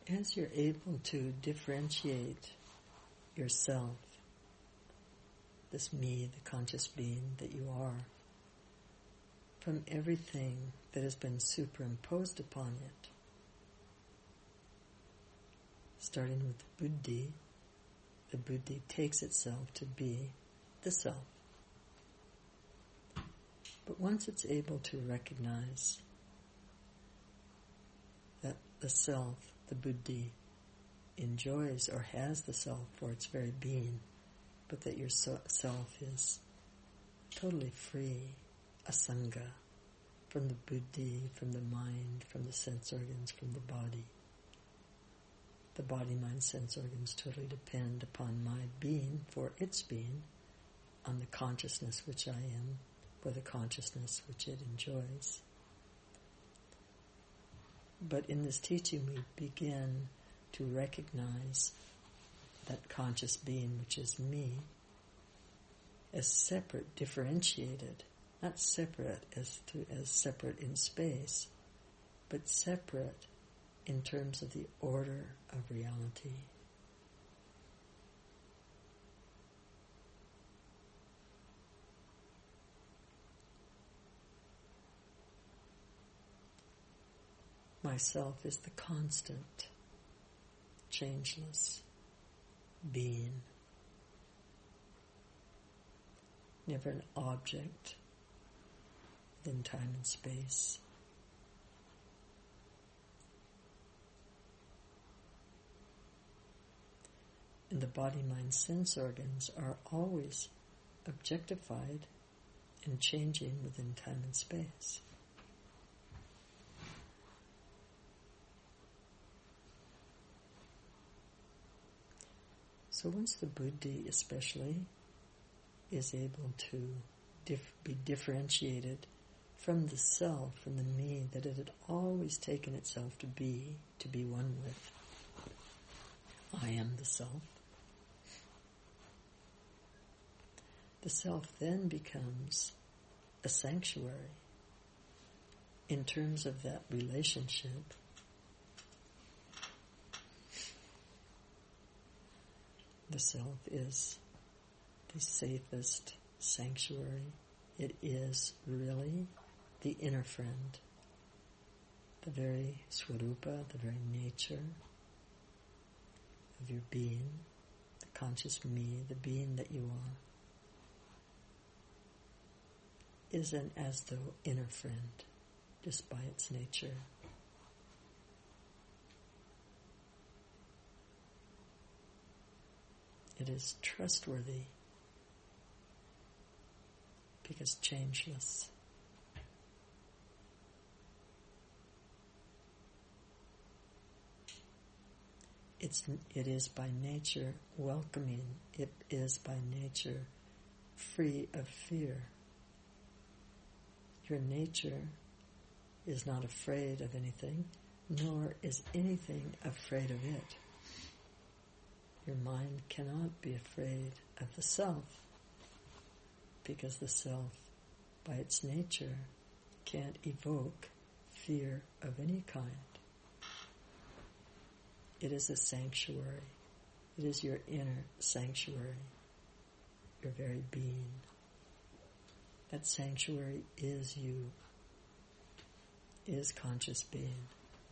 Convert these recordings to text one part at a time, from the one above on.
As you're able to differentiate yourself, this me, the conscious being that you are, from everything that has been superimposed upon it, starting with the buddhi takes itself to be the self. But once it's able to recognize that the self, the buddhi, enjoys or has the self for its very being, but that your self is totally free, asanga, from the buddhi, from the mind, from the sense organs, from the body. The body, mind, sense organs totally depend upon my being for its being, on the consciousness which I am, for the consciousness which it enjoys. But in this teaching we begin to recognize that conscious being, which is me, as separate, differentiated, not separate as separate in space, but separate in terms of the order of reality. Myself is the constant, changeless being, never an object within time and space. And the body, mind, sense organs are always objectified and changing within time and space. So once the buddhi especially is able to be differentiated from the self, from the me that it had always taken itself to be one with, I am the self. The self then becomes a sanctuary in terms of that relationship. The self is the safest sanctuary. It is really the inner friend, the very swarupa, the very nature of your being, the conscious me, the being that you are, is an as though inner friend, just by its nature. It is trustworthy because changeless. It is by nature welcoming. It is by nature free of fear. Your nature is not afraid of anything, nor is anything afraid of it. Your mind cannot be afraid of the self, because the self, by its nature, can't evoke fear of any kind. It is a sanctuary. It is your inner sanctuary, your very being. That sanctuary is you, is conscious being.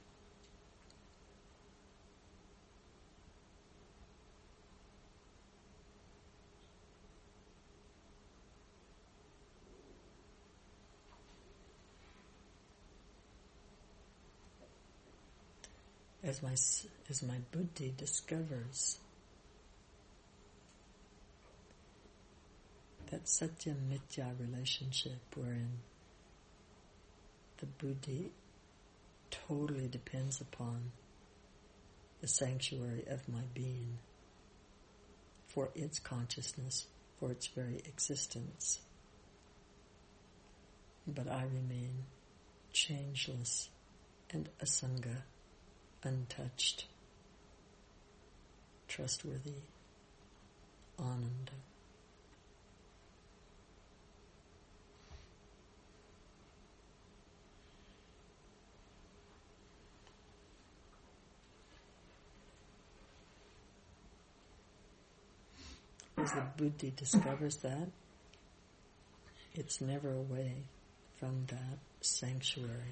As my buddhi discovers that satya mithya relationship wherein the buddhi totally depends upon the sanctuary of my being for its consciousness, for its very existence. But I remain changeless and asanga, untouched, trustworthy, ananda. as the buddhi discovers that, it's never away from that sanctuary.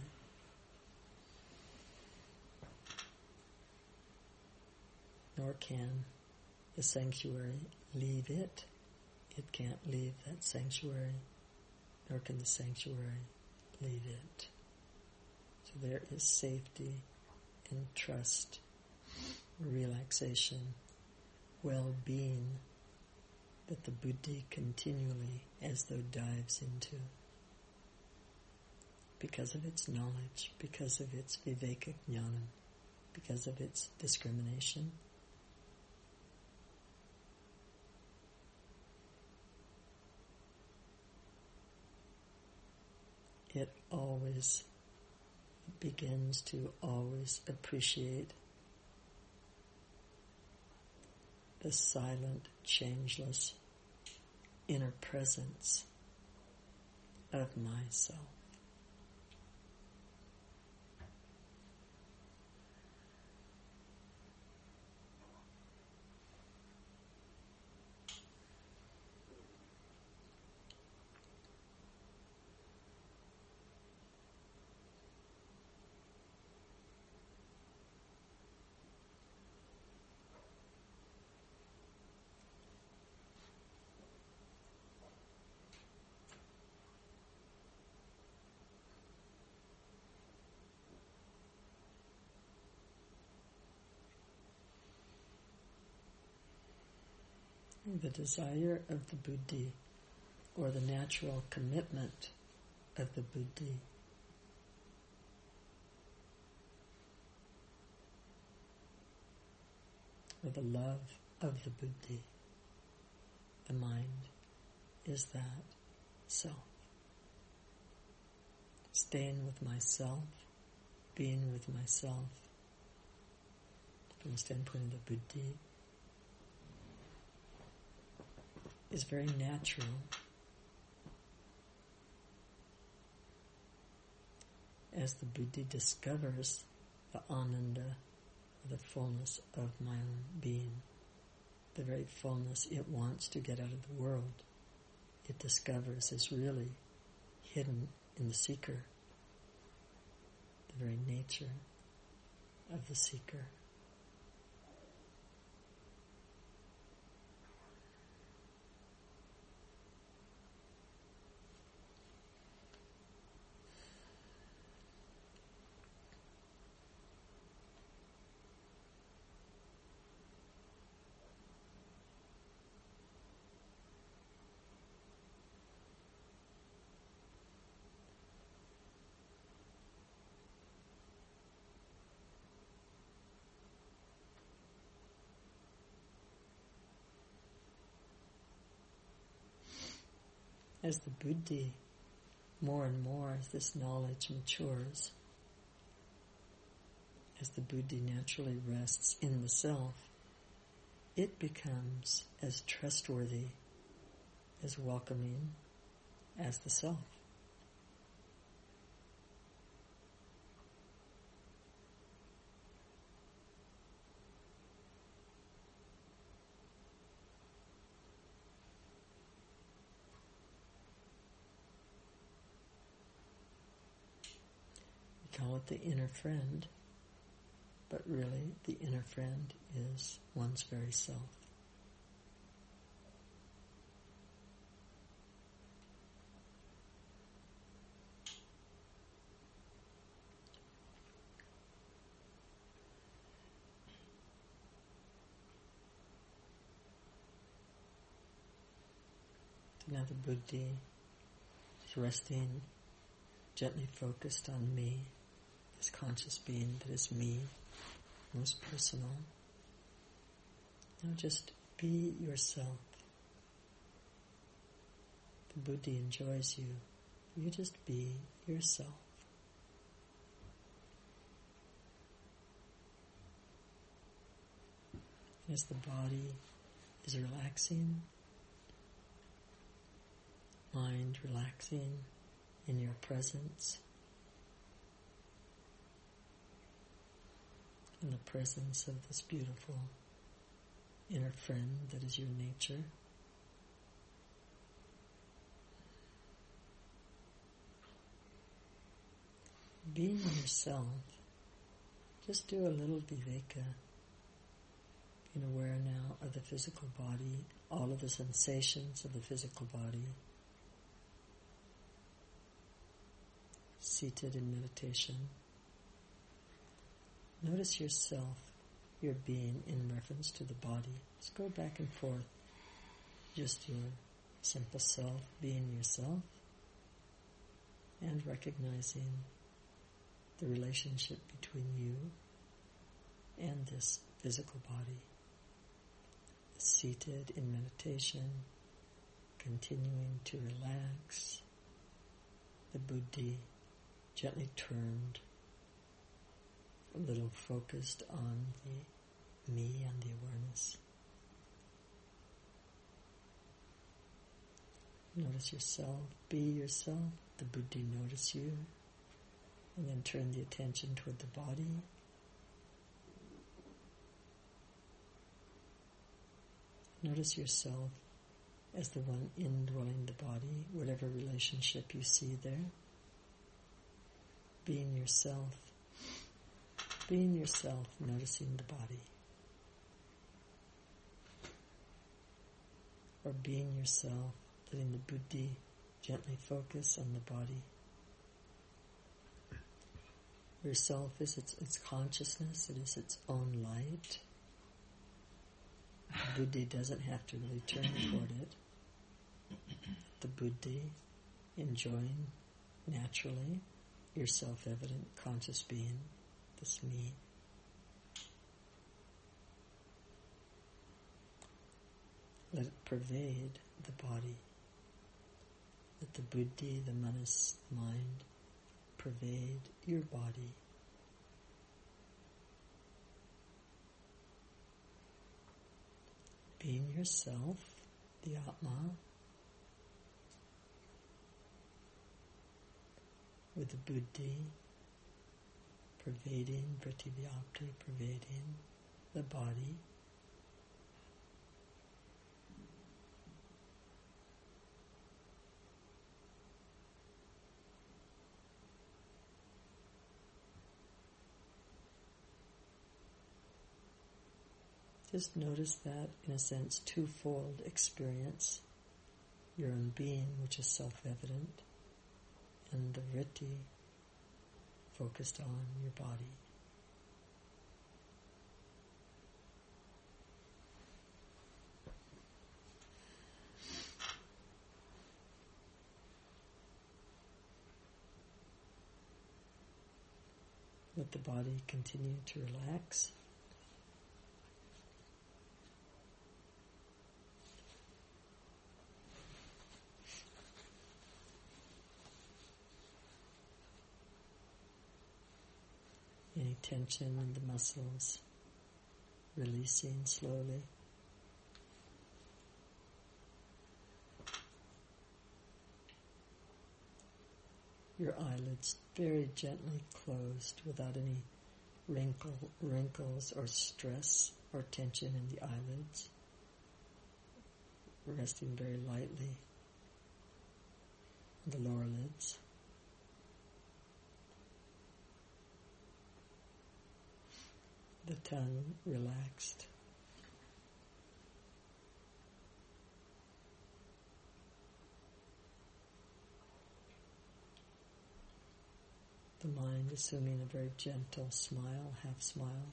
Nor can the sanctuary leave it. It can't leave that sanctuary, nor can the sanctuary leave it. So there is safety and trust, relaxation, well-being that the buddhi continually, as though, dives into because of its knowledge, because of its viveka jnana, because of its discrimination. It always begins to always appreciate the silent, changeless inner presence of myself. The desire of the buddhi, or the natural commitment of the buddhi, or the love of the buddhi, the mind, is that self. Staying with myself, being with myself, from the standpoint of the buddhi, is very natural. As the buddhi discovers the ananda, the fullness of my own being, the very fullness it wants to get out of the world, it discovers is really hidden in the seeker, the very nature of the seeker. As the buddhi, more and more as this knowledge matures, as the buddhi naturally rests in the self, it becomes as trustworthy, as welcoming as the self. Call it the inner friend, but really the inner friend is one's very self. So now the buddhi is resting, gently focused on me, this conscious being that is me, most personal. Now just be yourself. The buddhi enjoys you. You just be yourself. As the body is relaxing, mind relaxing in your presence, in the presence of this beautiful inner friend that is your nature, being yourself, just do a little viveka, being aware now of the physical body, all of the sensations of the physical body, seated in meditation. Notice yourself, your being in reference to the body. Just go back and forth, just your simple self, being yourself, and recognizing the relationship between you and this physical body. Seated in meditation, continuing to relax, the buddhi gently turned, a little focused on the me and the awareness. Notice yourself, be yourself, the buddhi notice you, and then turn the attention toward the body. Notice yourself as the one indwelling the body, whatever relationship you see there. Being yourself, noticing the body. Or being yourself, letting the buddhi gently focus on the body. Yourself is its consciousness, it is its own light. The buddhi doesn't have to really turn toward it. The buddhi, enjoying naturally your self-evident conscious being, this me. Let it pervade the body. Let the buddhi, the manas, mind, pervade your body. Being yourself, the Atma, with the buddhi pervading, vritti-vyapti, pervading the body. Just notice that, in a sense, twofold experience. Your own being, which is self-evident, and the vritti focused on your body. Let the body continue to relax. Any tension in the muscles, releasing slowly. Your eyelids very gently closed without any wrinkles or stress or tension in the eyelids. Resting very lightly on the lower lids. The tongue relaxed. The mind assuming a very gentle smile, half smile.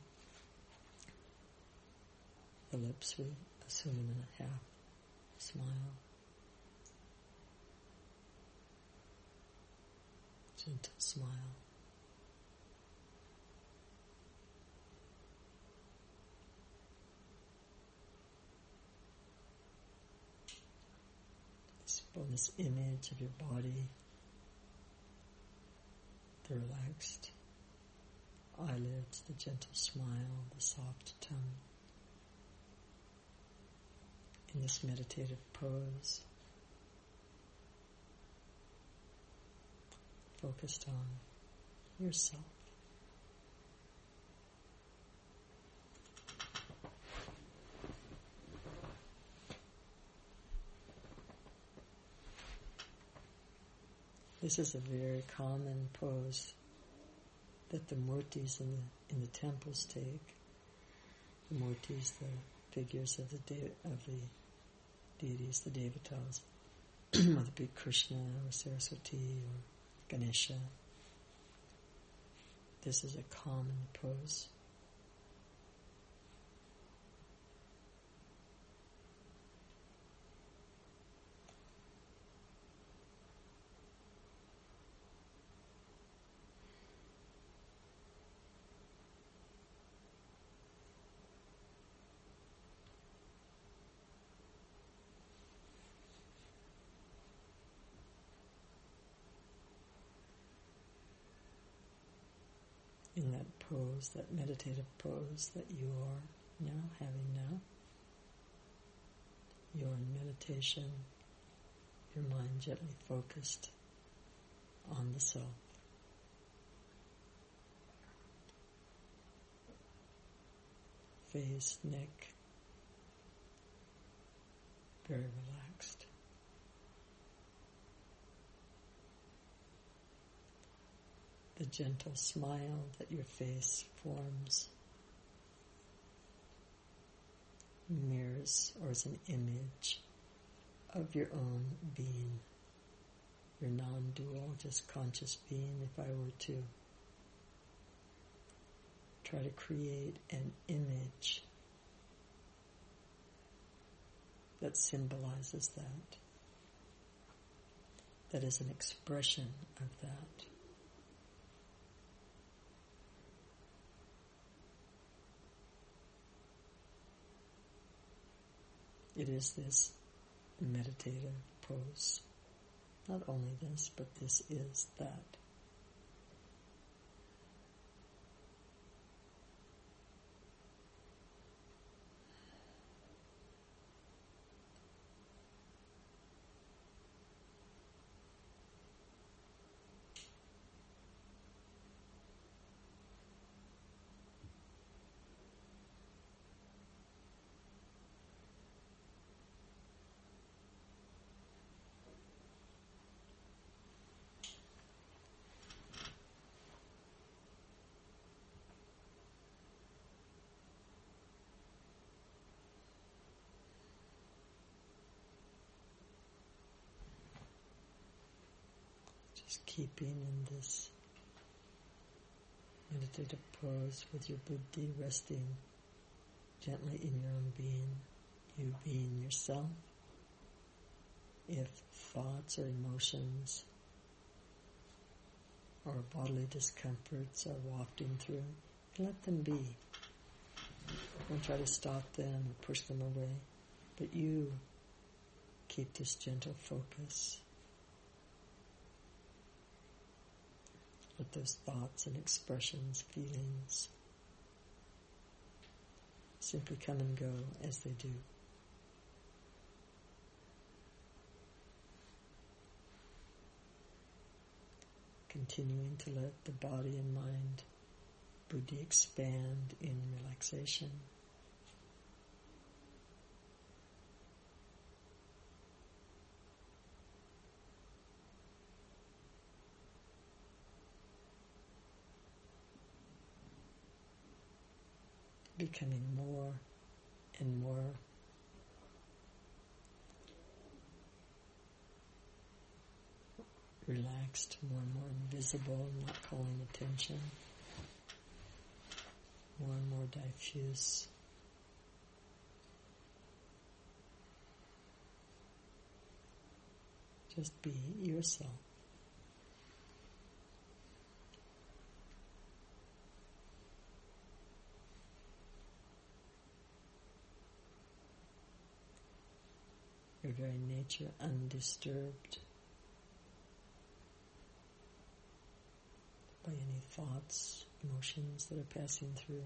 The lips assuming a half smile. Gentle smile. This image of your body, the relaxed eyelids, the gentle smile, the soft tongue. In this meditative pose, focused on yourself. This is a very common pose that the murtis in the temples take. The murtis, the figures of the deities, the devatas, whether it be Krishna or Saraswati or Ganesha. This is a common pose. In that pose, that meditative pose that you are now having now, you're in meditation, your mind gently focused on the self. Face, neck, very relaxed. The gentle smile that your face forms mirrors or is an image of your own being, your non-dual, just conscious being. If I were to try to create an image that symbolizes that is an expression of that. It is this meditative pose. Not only this, but this is that. Just keeping in this meditative pose with your buddhi resting gently in your own being, you being yourself. If thoughts or emotions or bodily discomforts are wafting through, let them be. Don't try to stop them or push them away, but you keep this gentle focus. Let those thoughts and expressions, feelings, simply come and go as they do. Continuing to let the body and mind, buddhi, expand in relaxation. Becoming more and more relaxed, more and more invisible, not calling attention, more and more diffuse. Just be yourself. Your very nature undisturbed by any thoughts, emotions that are passing through.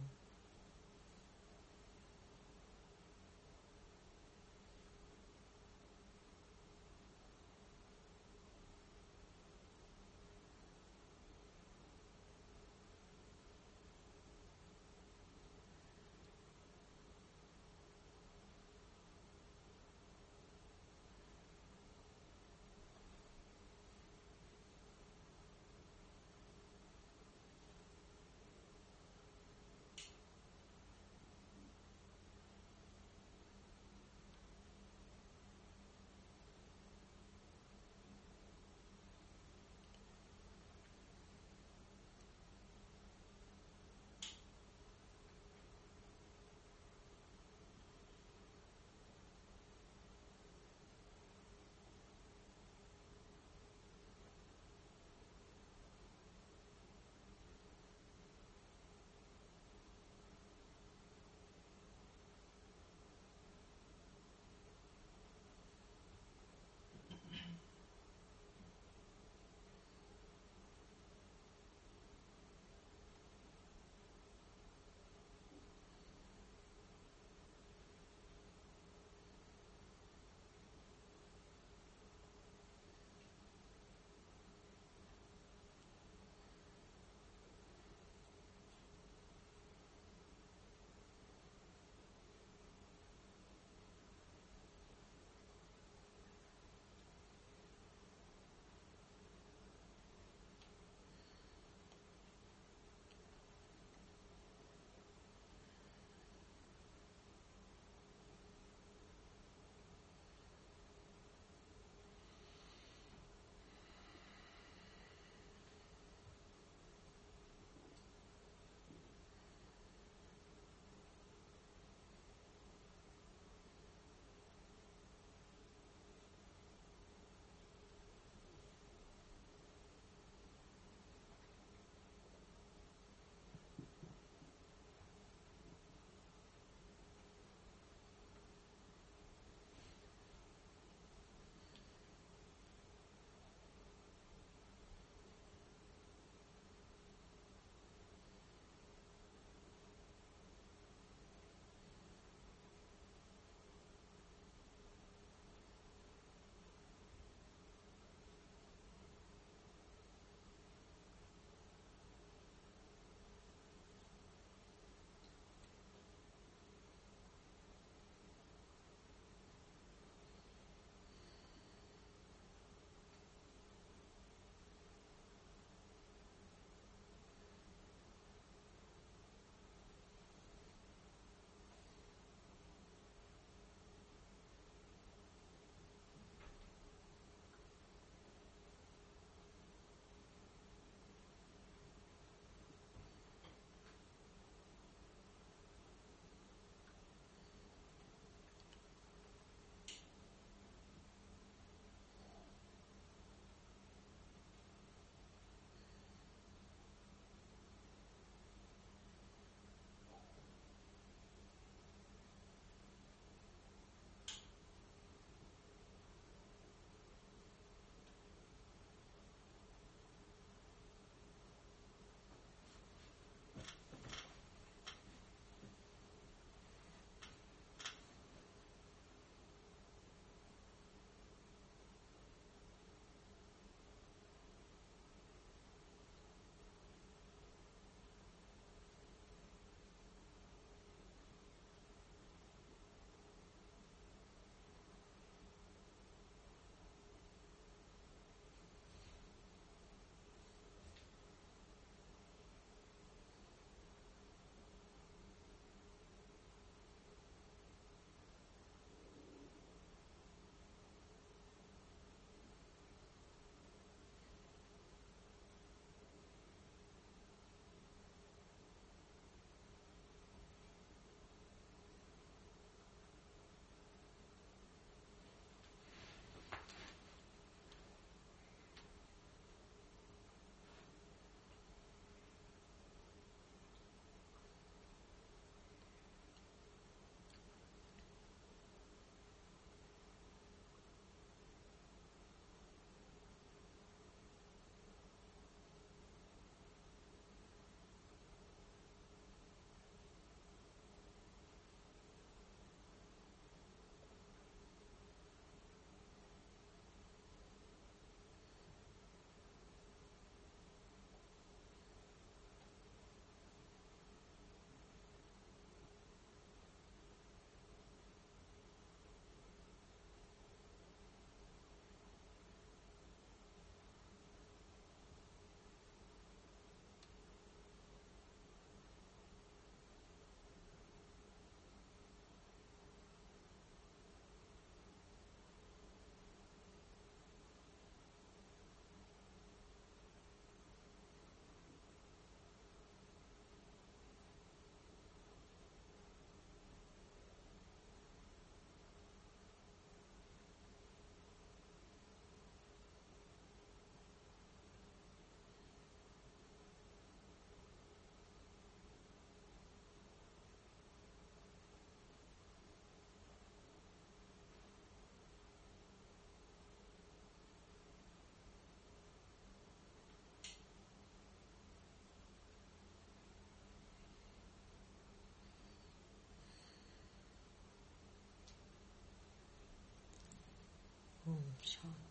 Shanti.